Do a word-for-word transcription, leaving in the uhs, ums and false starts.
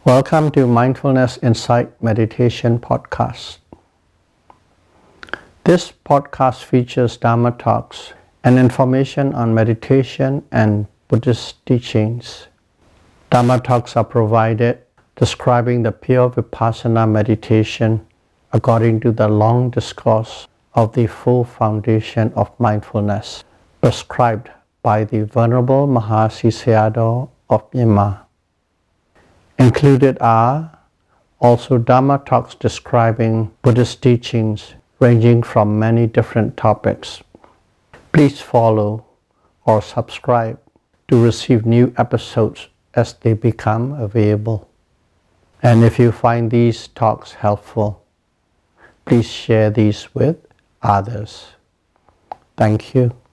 Welcome to Mindfulness Insight Meditation Podcast. This podcast features Dharma talks and information on meditation and Buddhist teachings. Dharma talks are provided describing the pure Vipassana meditation according to the long discourse of the full foundation of mindfulness prescribed by the Venerable Mahasi Sayadaw of Myanmar. Included are also Dharma talks describing Buddhist teachings ranging from many different topics. Please follow or subscribe to receive new episodes as they become available. And if you find these talks helpful, please share these with others. Thank you.